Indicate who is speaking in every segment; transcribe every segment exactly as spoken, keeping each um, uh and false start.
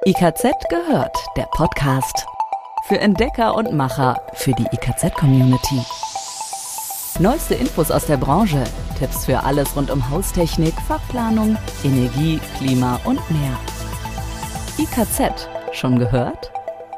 Speaker 1: I K Z gehört, der Podcast. Für Entdecker und Macher, für die I K Z-Community. Neueste Infos aus der Branche, Tipps für alles rund um Haustechnik, Fachplanung, Energie, Klima und mehr. I K Z, schon gehört?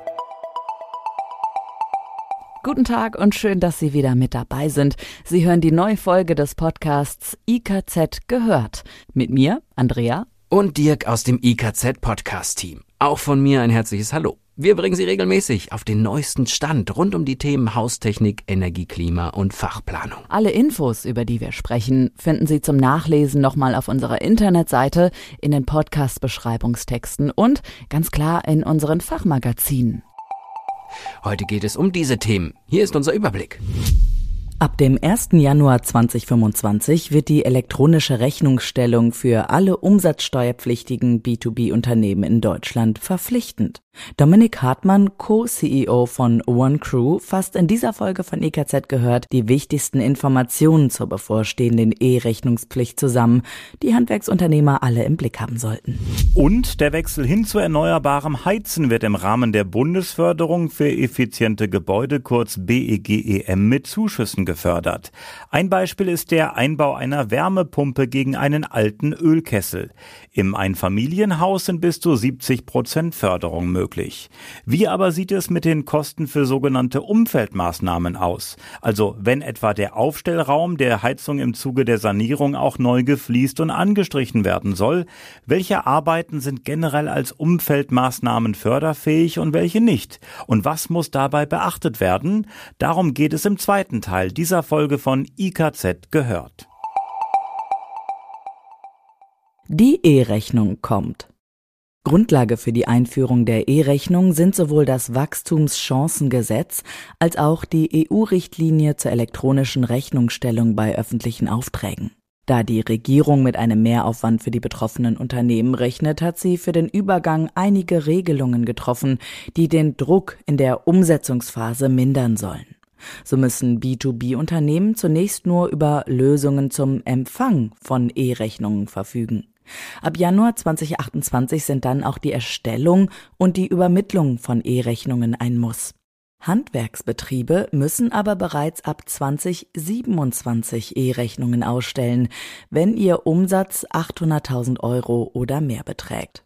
Speaker 1: Guten Tag und schön, dass Sie wieder mit dabei sind. Sie hören die neue Folge des Podcasts I K Z gehört. Mit mir, Andrea.
Speaker 2: Und Dirk aus dem I K Z-Podcast-Team. Auch von mir ein herzliches Hallo. Wir bringen Sie regelmäßig auf den neuesten Stand rund um die Themen Haustechnik, Energie, Klima und Fachplanung.
Speaker 1: Alle Infos, über die wir sprechen, finden Sie zum Nachlesen nochmal auf unserer Internetseite, in den Podcast-Beschreibungstexten und ganz klar in unseren Fachmagazinen.
Speaker 2: Heute geht es um diese Themen. Hier ist unser Überblick.
Speaker 1: Ab dem ersten Januar zweitausendfünfundzwanzig wird die elektronische Rechnungsstellung für alle umsatzsteuerpflichtigen B zwei B-Unternehmen in Deutschland verpflichtend. Dominik Hartmann, Co-C E O von OneCrew, fasst in dieser Folge von I K Z gehört die wichtigsten Informationen zur bevorstehenden E-Rechnungspflicht zusammen, die Handwerksunternehmer alle im Blick haben sollten.
Speaker 3: Und der Wechsel hin zu erneuerbarem Heizen wird im Rahmen der Bundesförderung für effiziente Gebäude, kurz B E G E M, mit Zuschüssen gefördert. Ein Beispiel ist der Einbau einer Wärmepumpe gegen einen alten Ölkessel. Im Einfamilienhaus sind bis zu siebzig Prozent Förderung möglich. Wie aber sieht es mit den Kosten für sogenannte Umfeldmaßnahmen aus? Also wenn etwa der Aufstellraum der Heizung im Zuge der Sanierung auch neu gefliest und angestrichen werden soll, welche Arbeiten sind generell als Umfeldmaßnahmen förderfähig und welche nicht? Und was muss dabei beachtet werden? Darum geht es im zweiten Teil dieser Folge von I K Z gehört.
Speaker 1: Die E-Rechnung kommt. Grundlage für die Einführung der E-Rechnung sind sowohl das Wachstumschancengesetz als auch die E U-Richtlinie zur elektronischen Rechnungsstellung bei öffentlichen Aufträgen. Da die Regierung mit einem Mehraufwand für die betroffenen Unternehmen rechnet, hat sie für den Übergang einige Regelungen getroffen, die den Druck in der Umsetzungsphase mindern sollen. So müssen B zwei B-Unternehmen zunächst nur über Lösungen zum Empfang von E-Rechnungen verfügen. Ab Januar zweitausendachtundzwanzig sind dann auch die Erstellung und die Übermittlung von E-Rechnungen ein Muss. Handwerksbetriebe müssen aber bereits ab zweitausendsiebenundzwanzig E-Rechnungen ausstellen, wenn ihr Umsatz achthunderttausend Euro oder mehr beträgt.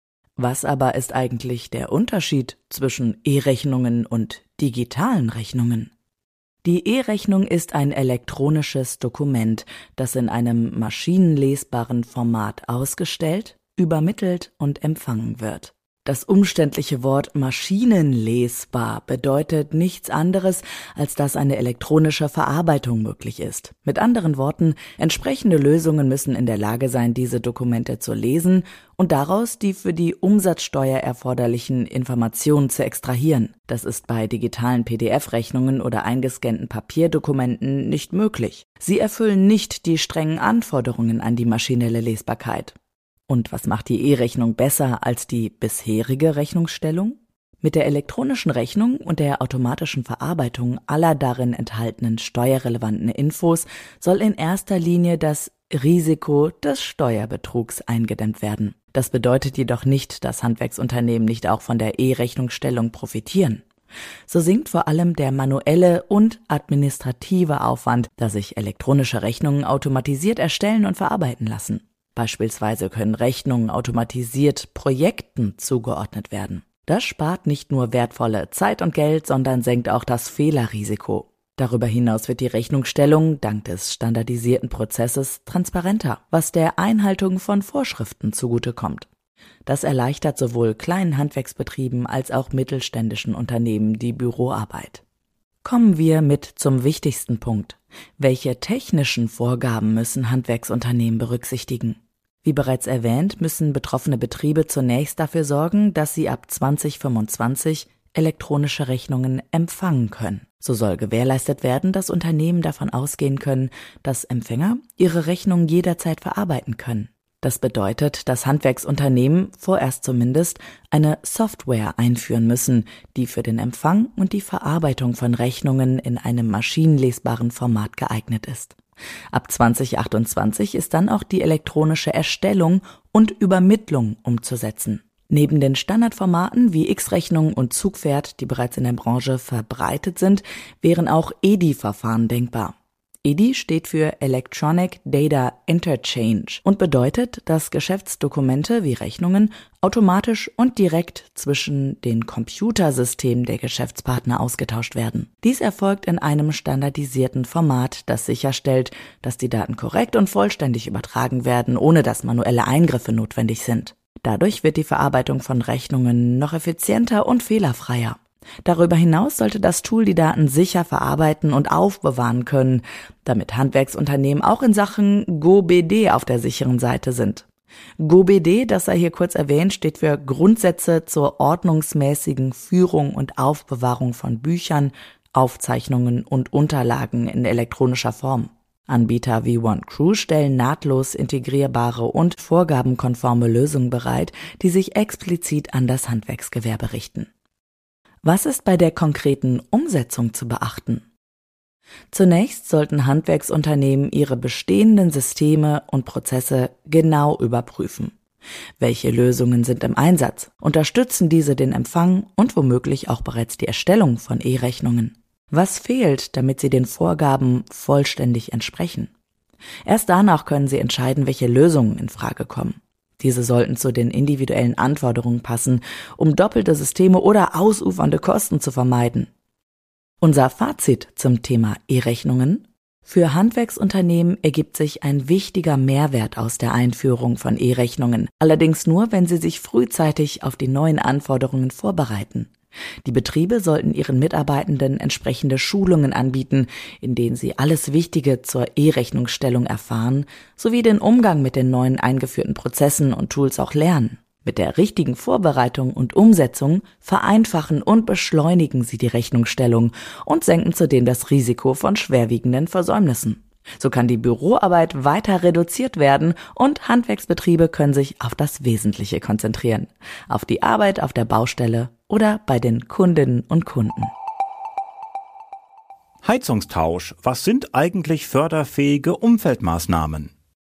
Speaker 1: Was aber ist eigentlich der Unterschied zwischen E-Rechnungen und digitalen Rechnungen? Die E-Rechnung ist ein elektronisches Dokument, das in einem maschinenlesbaren Format ausgestellt, übermittelt und empfangen wird. Das umständliche Wort maschinenlesbar bedeutet nichts anderes, als dass eine elektronische Verarbeitung möglich ist. Mit anderen Worten, entsprechende Lösungen müssen in der Lage sein, diese Dokumente zu lesen und daraus die für die Umsatzsteuer erforderlichen Informationen zu extrahieren. Das ist bei digitalen P D F-Rechnungen oder eingescannten Papierdokumenten nicht möglich. Sie erfüllen nicht die strengen Anforderungen an die maschinelle Lesbarkeit. Und was macht die E-Rechnung besser als die bisherige Rechnungsstellung? Mit der elektronischen Rechnung und der automatischen Verarbeitung aller darin enthaltenen steuerrelevanten Infos soll in erster Linie das Risiko des Steuerbetrugs eingedämmt werden. Das bedeutet jedoch nicht, dass Handwerksunternehmen nicht auch von der E-Rechnungsstellung profitieren. So sinkt vor allem der manuelle und administrative Aufwand, da sich elektronische Rechnungen automatisiert erstellen und verarbeiten lassen. Beispielsweise können Rechnungen automatisiert Projekten zugeordnet werden. Das spart nicht nur wertvolle Zeit und Geld, sondern senkt auch das Fehlerrisiko. Darüber hinaus wird die Rechnungsstellung dank des standardisierten Prozesses transparenter, was der Einhaltung von Vorschriften zugutekommt. Das erleichtert sowohl kleinen Handwerksbetrieben als auch mittelständischen Unternehmen die Büroarbeit. Kommen wir mit zum wichtigsten Punkt. Welche technischen Vorgaben müssen Handwerksunternehmen berücksichtigen? Wie bereits erwähnt, müssen betroffene Betriebe zunächst dafür sorgen, dass sie ab zweitausendfünfundzwanzig elektronische Rechnungen empfangen können. So soll gewährleistet werden, dass Unternehmen davon ausgehen können, dass Empfänger ihre Rechnungen jederzeit verarbeiten können. Das bedeutet, dass Handwerksunternehmen vorerst zumindest eine Software einführen müssen, die für den Empfang und die Verarbeitung von Rechnungen in einem maschinenlesbaren Format geeignet ist. Ab zweitausendachtundzwanzig ist dann auch die elektronische Erstellung und Übermittlung umzusetzen. Neben den Standardformaten wie X-Rechnung und Zugpferd, die bereits in der Branche verbreitet sind, wären auch E D I-Verfahren denkbar. E D I steht für Electronic Data Interchange und bedeutet, dass Geschäftsdokumente wie Rechnungen automatisch und direkt zwischen den Computersystemen der Geschäftspartner ausgetauscht werden. Dies erfolgt in einem standardisierten Format, das sicherstellt, dass die Daten korrekt und vollständig übertragen werden, ohne dass manuelle Eingriffe notwendig sind. Dadurch wird die Verarbeitung von Rechnungen noch effizienter und fehlerfreier. Darüber hinaus sollte das Tool die Daten sicher verarbeiten und aufbewahren können, damit Handwerksunternehmen auch in Sachen G O B D auf der sicheren Seite sind. G O B D, das sei hier kurz erwähnt, steht für Grundsätze zur ordnungsmäßigen Führung und Aufbewahrung von Büchern, Aufzeichnungen und Unterlagen in elektronischer Form. Anbieter wie OneCrew stellen nahtlos integrierbare und vorgabenkonforme Lösungen bereit, die sich explizit an das Handwerksgewerbe richten. Was ist bei der konkreten Umsetzung zu beachten? Zunächst sollten Handwerksunternehmen ihre bestehenden Systeme und Prozesse genau überprüfen. Welche Lösungen sind im Einsatz? Unterstützen diese den Empfang und womöglich auch bereits die Erstellung von E-Rechnungen? Was fehlt, damit sie den Vorgaben vollständig entsprechen? Erst danach können sie entscheiden, welche Lösungen in Frage kommen. Diese sollten zu den individuellen Anforderungen passen, um doppelte Systeme oder ausufernde Kosten zu vermeiden. Unser Fazit zum Thema E-Rechnungen: Für Handwerksunternehmen ergibt sich ein wichtiger Mehrwert aus der Einführung von E-Rechnungen, allerdings nur, wenn sie sich frühzeitig auf die neuen Anforderungen vorbereiten. Die Betriebe sollten ihren Mitarbeitenden entsprechende Schulungen anbieten, in denen sie alles Wichtige zur E-Rechnungsstellung erfahren, sowie den Umgang mit den neuen eingeführten Prozessen und Tools auch lernen. Mit der richtigen Vorbereitung und Umsetzung vereinfachen und beschleunigen sie die Rechnungsstellung und senken zudem das Risiko von schwerwiegenden Versäumnissen. So kann die Büroarbeit weiter reduziert werden und Handwerksbetriebe können sich auf das Wesentliche konzentrieren, auf die Arbeit auf der Baustelle oder bei den Kundinnen und Kunden.
Speaker 3: Heizungstausch. Was sind eigentlich förderfähige Umfeldmaßnahmen?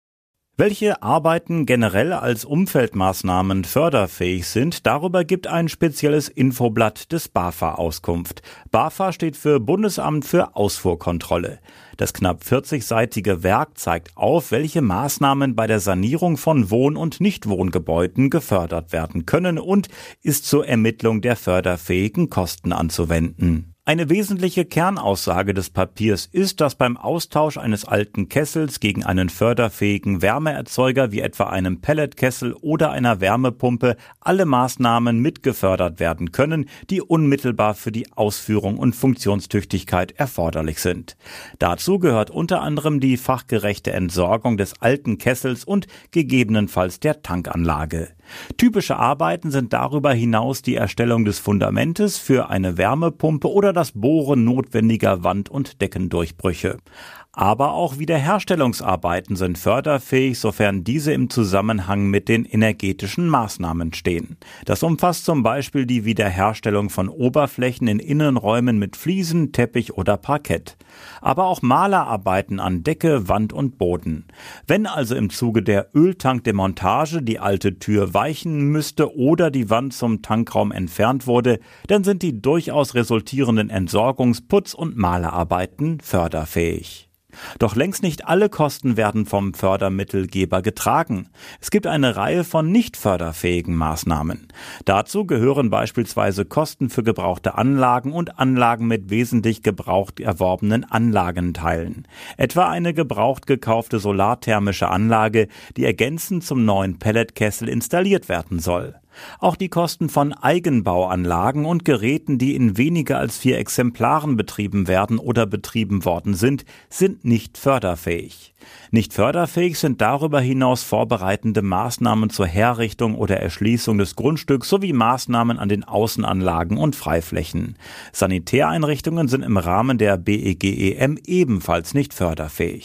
Speaker 3: Welche Arbeiten generell als Umfeldmaßnahmen förderfähig sind, darüber gibt ein spezielles Infoblatt des BAFA Auskunft. BAFA steht für Bundesamt für Ausfuhrkontrolle. Das knapp vierzigseitige Werk zeigt auf, welche Maßnahmen bei der Sanierung von Wohn- und Nichtwohngebäuden gefördert werden können und ist zur Ermittlung der förderfähigen Kosten anzuwenden. Eine wesentliche Kernaussage des Papiers ist, dass beim Austausch eines alten Kessels gegen einen förderfähigen Wärmeerzeuger wie etwa einem Pelletkessel oder einer Wärmepumpe alle Maßnahmen mitgefördert werden können, die unmittelbar für die Ausführung und Funktionstüchtigkeit erforderlich sind. Dazu gehört unter anderem die fachgerechte Entsorgung des alten Kessels und gegebenenfalls der Tankanlage. Typische Arbeiten sind darüber hinaus die Erstellung des Fundamentes für eine Wärmepumpe oder das Bohren notwendiger Wand- und Deckendurchbrüche. Aber auch Wiederherstellungsarbeiten sind förderfähig, sofern diese im Zusammenhang mit den energetischen Maßnahmen stehen. Das umfasst zum Beispiel die Wiederherstellung von Oberflächen in Innenräumen mit Fliesen, Teppich oder Parkett. Aber auch Malerarbeiten an Decke, Wand und Boden. Wenn also im Zuge der Öltankdemontage die alte Tür weichen müsste oder die Wand zum Tankraum entfernt wurde, dann sind die durchaus resultierenden Entsorgungs-, Putz- und Malerarbeiten förderfähig. Doch längst nicht alle Kosten werden vom Fördermittelgeber getragen. Es gibt eine Reihe von nicht förderfähigen Maßnahmen. Dazu gehören beispielsweise Kosten für gebrauchte Anlagen und Anlagen mit wesentlich gebraucht erworbenen Anlagenteilen. Etwa eine gebraucht gekaufte solarthermische Anlage, die ergänzend zum neuen Pelletkessel installiert werden soll. Auch die Kosten von Eigenbauanlagen und Geräten, die in weniger als vier Exemplaren betrieben werden oder betrieben worden sind, sind nicht förderfähig. Nicht förderfähig sind darüber hinaus vorbereitende Maßnahmen zur Herrichtung oder Erschließung des Grundstücks sowie Maßnahmen an den Außenanlagen und Freiflächen. Sanitäreinrichtungen sind im Rahmen der B E G E M ebenfalls nicht förderfähig.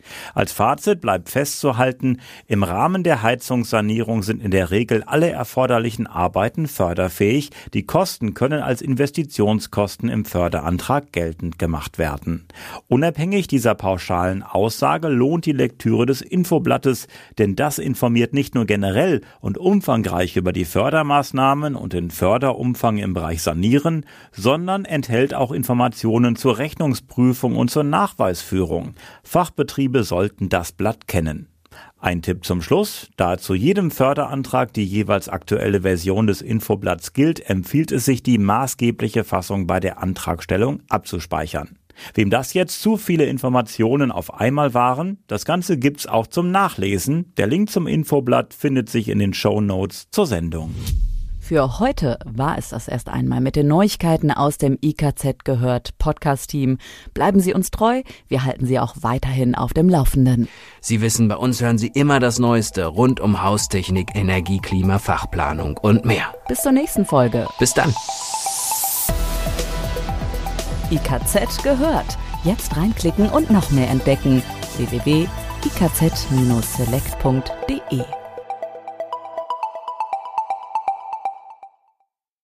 Speaker 3: Als Fazit bleibt festzuhalten, im Rahmen der Heizungssanierung sind in der Regel alle erforderlichen Arbeiten förderfähig. Die Kosten können als Investitionskosten im Förderantrag geltend gemacht werden. Unabhängig dieser pauschalen Aussage lohnt die Lektüre des Infoblattes, denn das informiert nicht nur generell und umfangreich über die Fördermaßnahmen und den Förderumfang im Bereich Sanieren, sondern enthält auch Informationen zur Rechnungsprüfung und zur Nachweisführung. Fachbetriebe sollten das Blatt kennen. Ein Tipp zum Schluss: Da zu jedem Förderantrag die jeweils aktuelle Version des Infoblatts gilt, empfiehlt es sich, die maßgebliche Fassung bei der Antragstellung abzuspeichern. Wem das jetzt zu viele Informationen auf einmal waren, das Ganze gibt's auch zum Nachlesen. Der Link zum Infoblatt findet sich in den Shownotes zur Sendung.
Speaker 1: Für heute war es das erst einmal mit den Neuigkeiten aus dem I K Z gehört Podcast-Team. Bleiben Sie uns treu, wir halten Sie auch weiterhin auf dem Laufenden.
Speaker 2: Sie wissen, bei uns hören Sie immer das Neueste rund um Haustechnik, Energie, Klima, Fachplanung und mehr.
Speaker 1: Bis zur nächsten Folge.
Speaker 2: Bis dann.
Speaker 1: I K Z gehört. Jetzt reinklicken und noch mehr entdecken. w w w punkt i k z Bindestrich select punkt d e